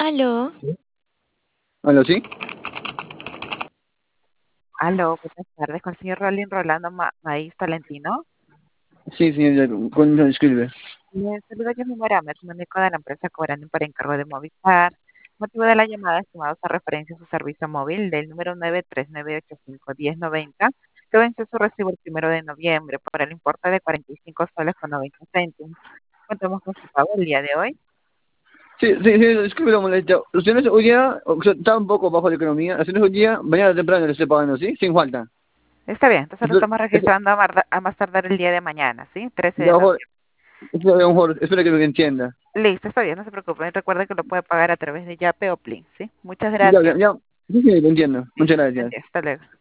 Aló, Aló, ¿sí? Aló, buenas tardes, con el señor Rolando Maíz Tolentino. Sí, señor, con escribe. Le saludo yo, mi Mara, me comunico de la empresa cobrando por encargo de Movistar. Motivo de la llamada, estimados, a referencia a su servicio móvil del número 939851090, que venció su recibo el 1 de noviembre por el importe de 45 soles con 90 céntimos. Contamos con su pago el día de hoy. Sí, sí, sí, disculpe la molestia. Usted no es hoy día, o sea, está un poco bajo la economía. Usted no es hoy día, mañana temprano le estoy pagando, ¿sí? Sin falta. Está bien, entonces lo Eso, estamos eso, registrando a más tardar el día de mañana, ¿sí? 13 de mejor, noviembre. mejor, espero que me entienda. Listo, está bien, no se preocupe. Recuerde que lo puede pagar a través de Yape o Plin, ¿sí? Muchas Ya, gracias. ya, ya. Sí, sí, lo entiendo. Muchas Buen gracias. día, hasta luego.